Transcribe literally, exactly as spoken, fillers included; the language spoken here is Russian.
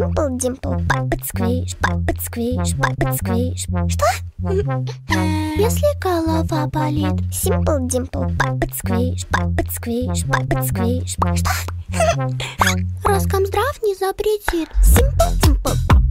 Simple Dimple, Puppet Squish, Puppet Squish, Puppet Squish. Что? Если голова болит. Simple Dimple, Puppet Squish, Puppet Squish, Puppet Squish. Что? Роскомздрав не запретит. Simple Dimple,